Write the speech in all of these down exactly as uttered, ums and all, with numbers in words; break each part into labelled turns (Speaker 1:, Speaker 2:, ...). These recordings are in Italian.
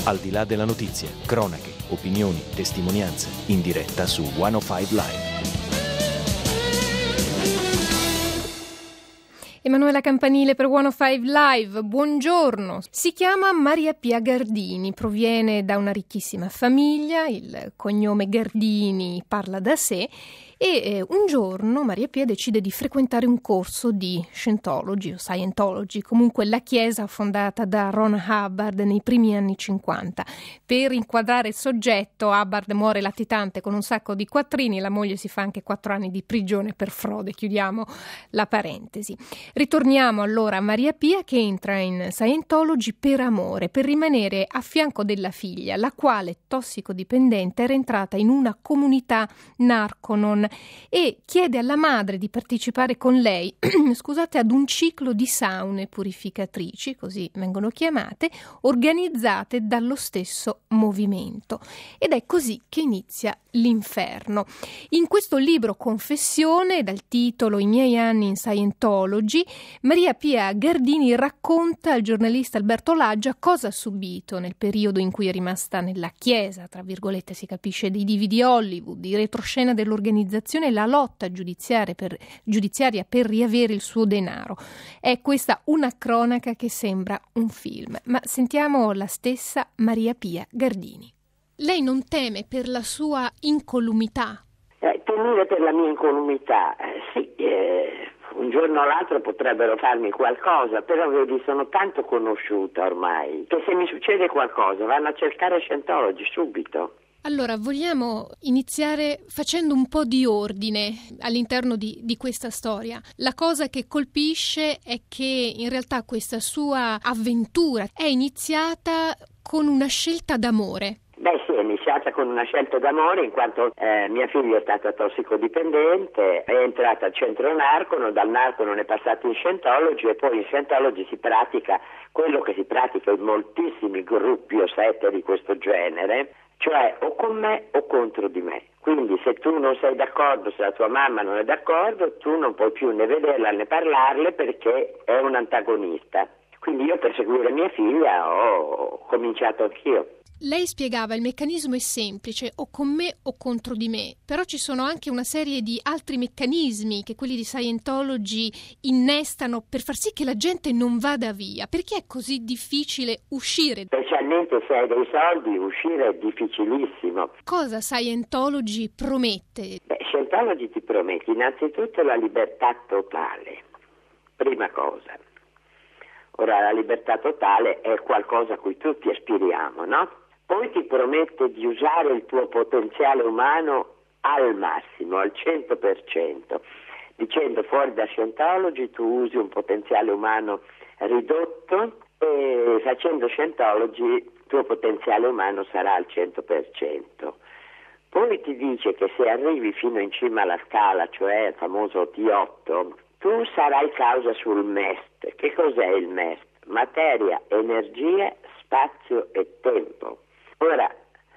Speaker 1: Al di là della notizia, cronache, opinioni, testimonianze, in diretta su centocinque Live.
Speaker 2: Emanuela Campanile per centocinque Live, buongiorno. Si chiama Maria Pia Gardini, proviene da una ricchissima famiglia, il cognome Gardini parla da sé e eh, un giorno Maria Pia decide di frequentare un corso di Scientology o Scientology, comunque la chiesa fondata da Ron Hubbard nei primi anni cinquanta. Per inquadrare il soggetto, Hubbard muore latitante con un sacco di quattrini, la moglie si fa anche quattro anni di prigione per frode, chiudiamo la parentesi. Ritorniamo allora a Maria Pia che entra in Scientology per amore, per rimanere a fianco della figlia, la quale, tossicodipendente, era entrata in una comunità narconon e chiede alla madre di partecipare con lei scusate, ad un ciclo di saune purificatrici, così vengono chiamate, organizzate dallo stesso movimento. Ed è così che inizia l'inferno. In questo libro Confessione, dal titolo I miei anni in Scientology, Maria Pia Gardini racconta al giornalista Alberto Laggia cosa ha subito nel periodo in cui è rimasta nella chiesa, tra virgolette si capisce, dei divi di Hollywood, di retroscena dell'organizzazione e la lotta giudiziaria per, giudiziaria per riavere il suo denaro. È questa una cronaca che sembra un film, ma sentiamo la stessa Maria Pia Gardini. Lei non teme per la sua incolumità?
Speaker 3: Eh, temere per la mia incolumità, eh, sì, eh, un giorno o l'altro potrebbero farmi qualcosa, però vedi, sono tanto conosciuta ormai che se mi succede qualcosa vanno a cercare Scientology subito.
Speaker 2: Allora, vogliamo iniziare facendo un po' di ordine all'interno di, di questa storia. La cosa che colpisce è che in realtà questa sua avventura è iniziata con una scelta d'amore.
Speaker 3: Beh sì, è iniziata con una scelta d'amore in quanto eh, mia figlia è stata tossicodipendente, è entrata al centro narcono, dal narcono è passata in Scientology e poi in Scientology si pratica quello che si pratica in moltissimi gruppi o sette di questo genere, cioè o con me o contro di me. Quindi se tu non sei d'accordo, se la tua mamma non è d'accordo, tu non puoi più né vederla né parlarle perché è un antagonista. Quindi io per seguire mia figlia ho cominciato anch'io.
Speaker 2: Lei spiegava il meccanismo è semplice, o con me o contro di me, però ci sono anche una serie di altri meccanismi che quelli di Scientology innestano per far sì che la gente non vada via. Perché è così difficile uscire?
Speaker 3: Specialmente se hai dei soldi, uscire è difficilissimo.
Speaker 2: Cosa Scientology promette?
Speaker 3: Beh, Scientology ti promette innanzitutto la libertà totale, prima cosa. Ora la libertà totale è qualcosa a cui tutti aspiriamo, no? Poi ti promette di usare il tuo potenziale umano al massimo, al cento per cento, dicendo fuori da Scientology tu usi un potenziale umano ridotto e facendo Scientology il tuo potenziale umano sarà al cento per cento. Poi ti dice che se arrivi fino in cima alla scala, cioè il famoso T otto, tu sarai causa sul M E S T. Che cos'è il M E S T? Materia, energia, spazio e tempo. Ora,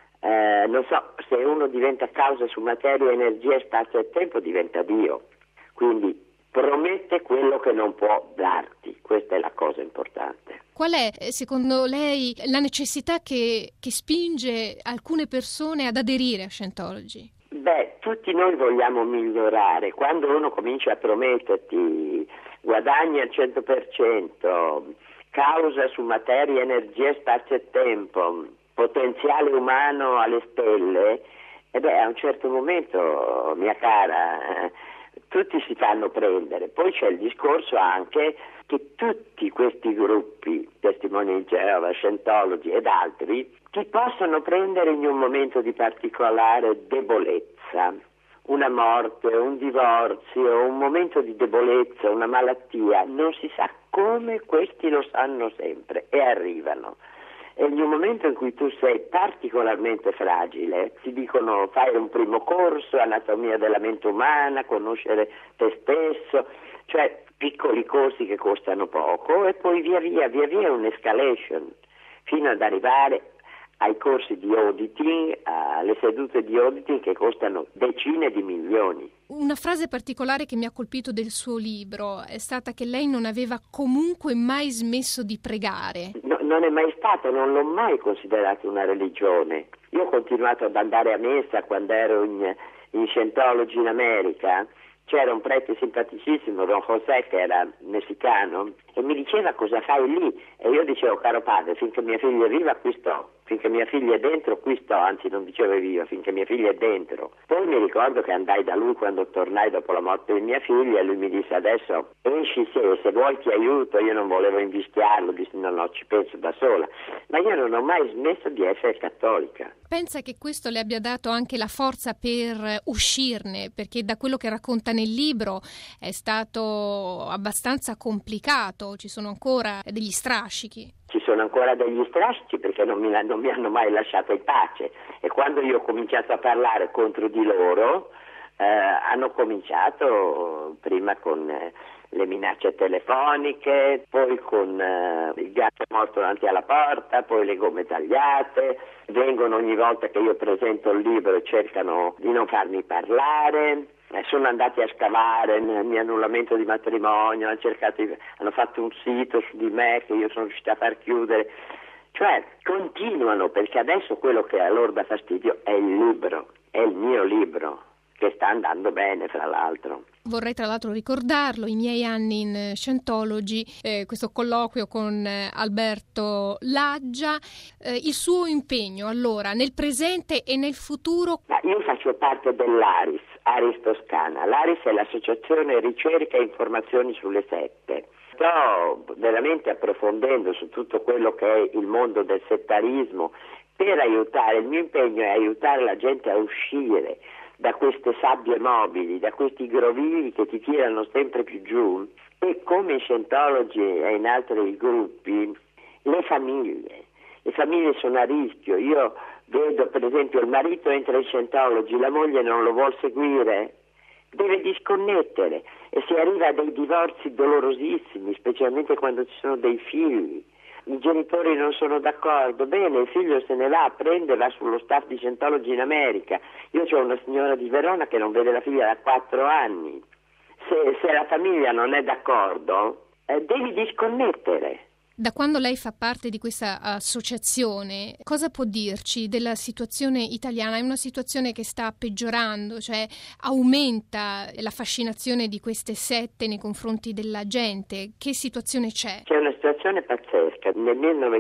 Speaker 3: eh, non so, se uno diventa causa su materia, energia, spazio e tempo diventa Dio. Quindi promette quello che non può darti. Questa è la cosa importante.
Speaker 2: Qual è, secondo lei, la necessità che, che spinge alcune persone ad aderire a Scientology?
Speaker 3: Beh, tutti noi vogliamo migliorare. Quando uno comincia a prometterti guadagni al cento per cento, causa su materia, energia, spazio e tempo, potenziale umano alle stelle, e beh, a un certo momento, mia cara, eh, tutti si fanno prendere. Poi c'è il discorso anche che tutti questi gruppi, Testimoni di Geova, Scientology ed altri, ti possono prendere in un momento di particolare debolezza, una morte, un divorzio, un momento di debolezza, una malattia, non si sa come, questi lo sanno sempre e arrivano. E in un momento in cui tu sei particolarmente fragile, ti dicono fai un primo corso, anatomia della mente umana, conoscere te stesso, cioè piccoli corsi che costano poco e poi via via, via via un'escalation fino ad arrivare ai corsi di auditing, alle sedute di auditing che costano decine di milioni.
Speaker 2: Una frase particolare che mi ha colpito del suo libro è stata che lei non aveva comunque mai smesso di pregare.
Speaker 3: No, non è mai stato, non l'ho mai considerato una religione. Io ho continuato ad andare a messa quando ero in, in Scientology in America. C'era un prete simpaticissimo, Don José, che era messicano, e mi diceva: cosa fai lì? E io dicevo: caro padre, finché mia figlia è viva qui sto, finché mia figlia è dentro qui sto, anzi non dicevo è viva, finché mia figlia è dentro. Poi mi ricordo che andai da lui quando tornai dopo la morte di mia figlia, e lui mi disse: adesso esci, se, se vuoi ti aiuto. Io non volevo invischiarlo, disse: no no, ci penso da sola. Ma io non ho mai smesso di essere cattolica.
Speaker 2: Pensa che questo le abbia dato anche la forza per uscirne, perché da quello che racconta nel libro è stato abbastanza complicato, ci sono ancora degli strascichi.
Speaker 3: Ci sono ancora degli strascichi perché non mi, non mi hanno mai lasciato in pace, e quando io ho cominciato a parlare contro di loro eh, hanno cominciato prima con eh, le minacce telefoniche, poi con eh, il gatto morto davanti alla porta, poi le gomme tagliate, vengono ogni volta che io presento il libro e cercano di non farmi parlare. Eh, sono andati a scavare nel mio annullamento di matrimonio, hanno, cercato di, hanno fatto un sito su di me che io sono riuscita a far chiudere. Cioè continuano, perché adesso quello che a loro dà fastidio è il libro, è il mio libro, che sta andando bene fra l'altro.
Speaker 2: Vorrei tra l'altro ricordarlo, i miei anni in Scientology, eh, questo colloquio con eh, Alberto Laggia, eh, il suo impegno allora nel presente e nel futuro.
Speaker 3: Ma io faccio parte dell'Aris, Aris Toscana. L'Aris è l'associazione ricerca e informazioni sulle sette. Sto veramente approfondendo su tutto quello che è il mondo del settarismo per aiutare, il mio impegno è aiutare la gente a uscire da queste sabbie mobili, da questi grovigli che ti tirano sempre più giù, e come in Scientology e in altri gruppi, le famiglie. Le famiglie sono a rischio. Io vedo per esempio il marito entra in Scientology, la moglie non lo vuol seguire, deve disconnettere, e si arriva a dei divorzi dolorosissimi, specialmente quando ci sono dei figli. I genitori non sono d'accordo, bene, il figlio se ne va, prende, va sullo staff di Scientology in America. Io ho una signora di Verona che non vede la figlia da quattro anni. Se, se la famiglia non è d'accordo, eh, devi disconnettere.
Speaker 2: Da quando lei fa parte di questa associazione, cosa può dirci della situazione italiana? È una situazione che sta peggiorando, cioè aumenta la fascinazione di queste sette nei confronti della gente. Che situazione c'è?
Speaker 3: C'è una situazione pazzesca. Nel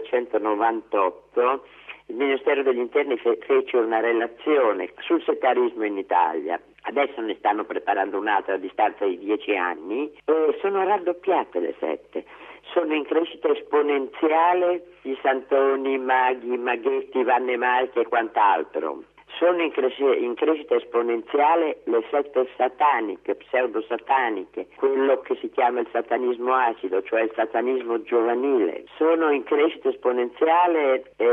Speaker 3: millenovecentonovantotto il Ministero degli Interni fe- fece una relazione sul settarismo in Italia. Adesso ne stanno preparando un'altra a distanza di dieci anni e sono raddoppiate le sette. Sono in crescita esponenziale i Santoni, Maghi, Maghetti, Vanne Marchi e quant'altro. Sono in, cres- in crescita esponenziale le sette sataniche, pseudo-sataniche, quello che si chiama il satanismo acido, cioè il satanismo giovanile. Sono in crescita esponenziale eh,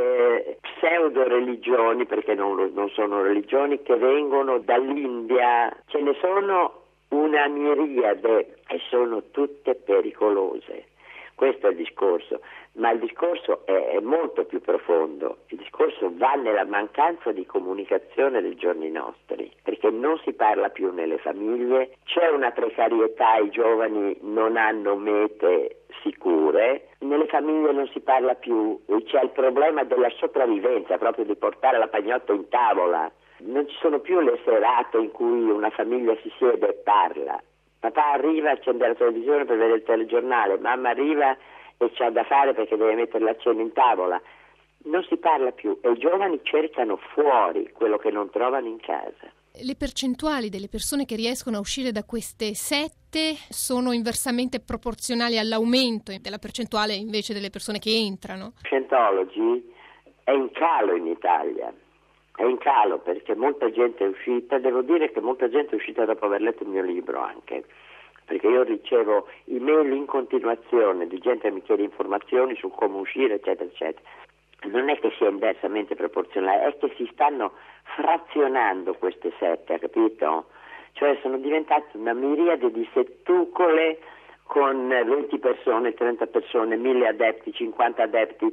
Speaker 3: le pseudo-religioni, perché non, non sono religioni, che vengono dall'India. Ce ne sono una miriade e sono tutte pericolose. Questo è il discorso, ma il discorso è, è molto più profondo. Il discorso va nella mancanza di comunicazione dei giorni nostri, perché non si parla più nelle famiglie, c'è una precarietà, i giovani non hanno mete sicure, nelle famiglie non si parla più, c'è il problema della sopravvivenza, proprio di portare la pagnotta in tavola. Non ci sono più le serate in cui una famiglia si siede e parla. Papà arriva, accende la televisione per vedere il telegiornale, mamma arriva e c'ha da fare perché deve mettere la cena in tavola. Non si parla più e i giovani cercano fuori quello che non trovano in casa.
Speaker 2: Le percentuali delle persone che riescono a uscire da queste sette sono inversamente proporzionali all'aumento della percentuale invece delle persone che entrano.
Speaker 3: Scientology è in calo in Italia. È in calo perché molta gente è uscita, devo dire che molta gente è uscita dopo aver letto il mio libro anche, perché io ricevo email in continuazione di gente che mi chiede informazioni su come uscire, eccetera, eccetera. Non è che sia inversamente proporzionale, è che si stanno frazionando queste sette, capito? Cioè sono diventate una miriade di settucole con venti persone, trenta persone, mille adepti, cinquanta adepti.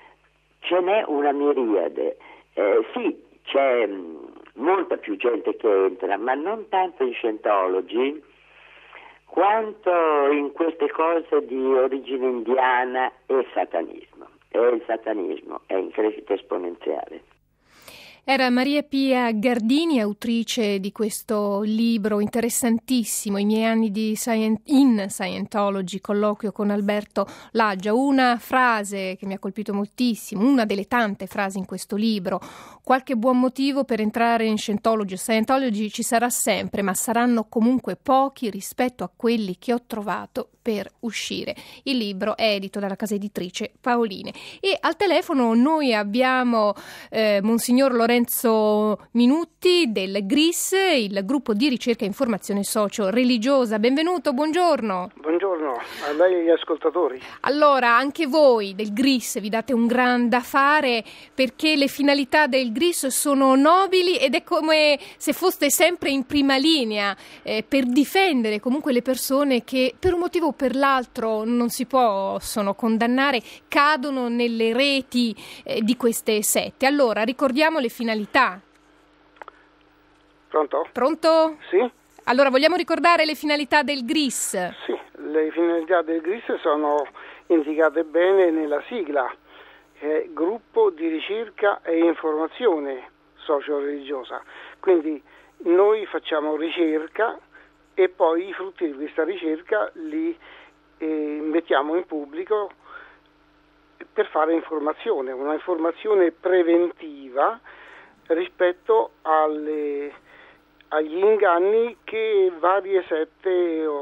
Speaker 3: Ce n'è una miriade. Eh, sì, c'è mh, molta più gente che entra, ma non tanto in Scientology quanto in queste cose di origine indiana e satanismo. E il satanismo è in crescita esponenziale.
Speaker 2: Era Maria Pia Gardini, autrice di questo libro interessantissimo, I miei anni di Scient- in Scientology, colloquio con Alberto Laggia. Una frase che mi ha colpito moltissimo, una delle tante frasi in questo libro: qualche buon motivo per entrare in Scientology. Scientology ci sarà sempre, ma saranno comunque pochi rispetto a quelli che ho trovato per uscire. Il libro è edito dalla casa editrice Paoline. E al telefono noi abbiamo eh, Monsignor Lorenzo Minutti del G R I S, il gruppo di ricerca e informazione socio-religiosa. Benvenuto, buongiorno.
Speaker 4: Buongiorno a lei e agli ascoltatori.
Speaker 2: Allora, anche voi del G R I S vi date un gran da fare, perché le finalità del G R I S sono nobili ed è come se foste sempre in prima linea eh, per difendere comunque le persone che per un motivo o per l'altro non si possono condannare, cadono nelle reti eh, di queste sette. Allora, ricordiamo le finalità.
Speaker 4: Pronto?
Speaker 2: Pronto?
Speaker 4: Sì.
Speaker 2: Allora, vogliamo ricordare le finalità del G R I S?
Speaker 4: Sì, le finalità del G R I S sono indicate bene nella sigla, che è Gruppo di Ricerca e Informazione Socio-Religiosa. Quindi noi facciamo ricerca e poi i frutti di questa ricerca li eh, mettiamo in pubblico per fare informazione, una informazione preventiva rispetto alle, agli inganni che varie sette eh,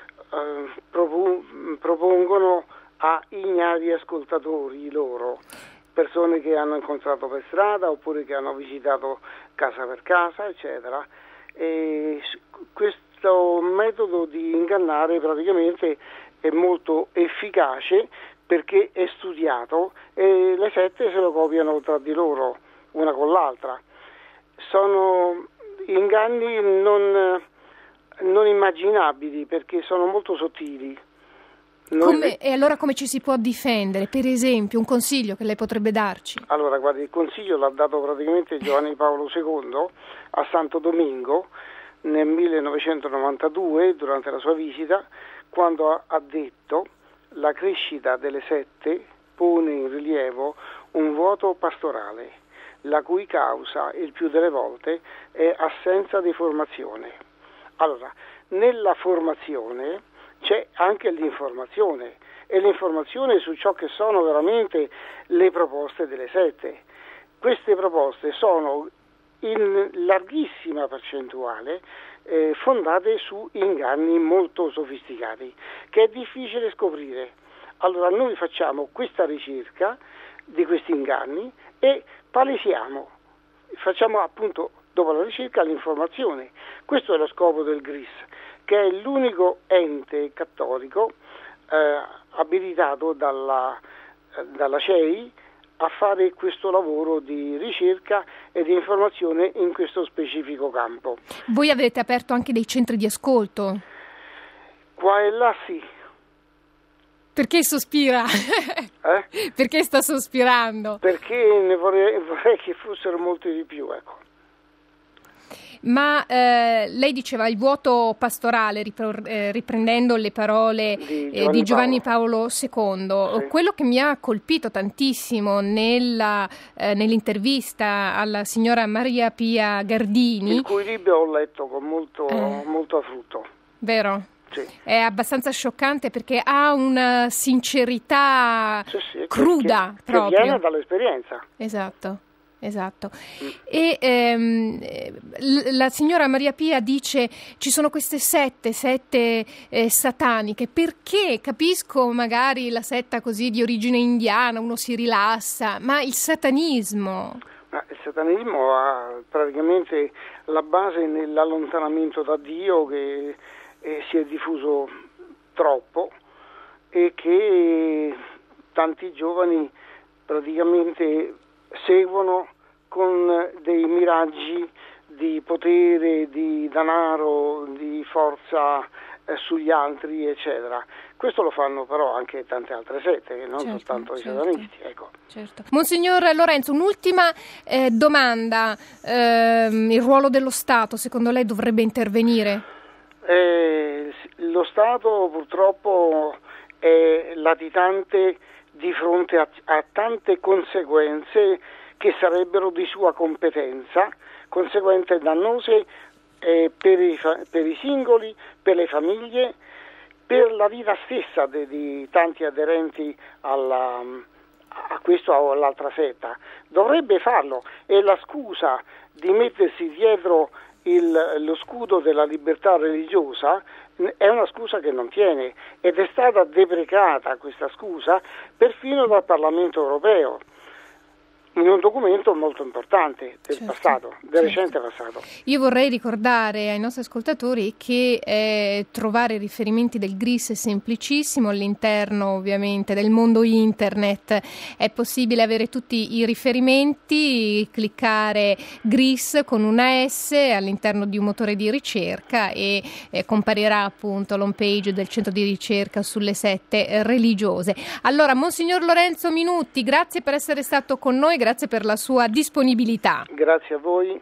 Speaker 4: propongono a ignari ascoltatori loro, persone che hanno incontrato per strada oppure che hanno visitato casa per casa, eccetera. E questo metodo di ingannare praticamente è molto efficace perché è studiato e le sette se lo copiano tra di loro, una con l'altra. Sono inganni non, non immaginabili perché sono molto sottili.
Speaker 2: Come, e allora come ci si può difendere? Per esempio, un consiglio che lei potrebbe darci?
Speaker 4: Allora, guardi, il consiglio l'ha dato praticamente Giovanni Paolo secondo a Santo Domingo nel millenovecentonovantadue, durante la sua visita, quando ha, ha detto: la crescita delle sette pone in rilievo un vuoto pastorale, la cui causa, il più delle volte, è assenza di formazione. Allora, nella formazione c'è anche l'informazione, e l'informazione su ciò che sono veramente le proposte delle sette. Queste proposte sono in larghissima percentuale eh, fondate su inganni molto sofisticati, che è difficile scoprire. Allora noi facciamo questa ricerca di questi inganni e palesiamo, facciamo appunto dopo la ricerca l'informazione. Questo è lo scopo del G R I S, che è l'unico ente cattolico eh, abilitato dalla, eh, dalla C E I a fare questo lavoro di ricerca e di informazione in questo specifico campo.
Speaker 2: Voi avete aperto anche dei centri di ascolto?
Speaker 4: Qua e là sì.
Speaker 2: Perché sospira?
Speaker 4: Eh?
Speaker 2: Perché sta sospirando?
Speaker 4: Perché ne vorrei, vorrei che fossero molti di più, ecco.
Speaker 2: Ma eh, lei diceva il vuoto pastorale, ripro- eh, riprendendo le parole di Giovanni, eh, di Giovanni Paolo, Paolo secondo. Sì. Quello che mi ha colpito tantissimo nella, eh, nell'intervista alla signora Maria Pia Gardini,
Speaker 4: il cui libro ho letto con molto, eh. molto frutto.
Speaker 2: Vero?
Speaker 4: Sì.
Speaker 2: È abbastanza scioccante perché ha una sincerità sì, sì, cruda
Speaker 4: che,
Speaker 2: proprio.
Speaker 4: Che viene dall'esperienza.
Speaker 2: Esatto. Esatto. Mm. E ehm, la signora Maria Pia dice ci sono queste sette, sette eh, sataniche, perché capisco magari la setta così di origine indiana, uno si rilassa, ma il satanismo?
Speaker 4: Ma il satanismo ha praticamente la base nell'allontanamento da Dio che eh, si è diffuso troppo e che tanti giovani praticamente seguono con dei miraggi di potere, di denaro, di forza eh, sugli altri, eccetera. Questo lo fanno però anche tante altre sette, non certo, soltanto certo, i satanisti. Ecco.
Speaker 2: Certo. Monsignor Lorenzo, un'ultima eh, domanda. Eh, il ruolo dello Stato, secondo lei, dovrebbe intervenire?
Speaker 4: eh, lo Stato purtroppo è latitante di fronte a, a tante conseguenze che sarebbero di sua competenza, conseguenze dannose eh, per, i, per i singoli, per le famiglie, per la vita stessa de, di tanti aderenti alla, a questo o all'altra setta. Dovrebbe farlo, e la scusa di mettersi dietro il, lo scudo della libertà religiosa è una scusa che non tiene, ed è stata deprecata questa scusa perfino dal Parlamento europeo in un documento molto importante del certo, passato, del certo. recente passato.
Speaker 2: Io vorrei ricordare ai nostri ascoltatori che eh, trovare riferimenti del G R I S è semplicissimo, all'interno ovviamente del mondo internet è possibile avere tutti i riferimenti, cliccare G R I S con una S all'interno di un motore di ricerca e eh, comparirà appunto l'home page del centro di ricerca sulle sette religiose. Allora, Monsignor Lorenzo Minutti, grazie per essere stato con noi, grazie per la sua disponibilità.
Speaker 4: Grazie a voi.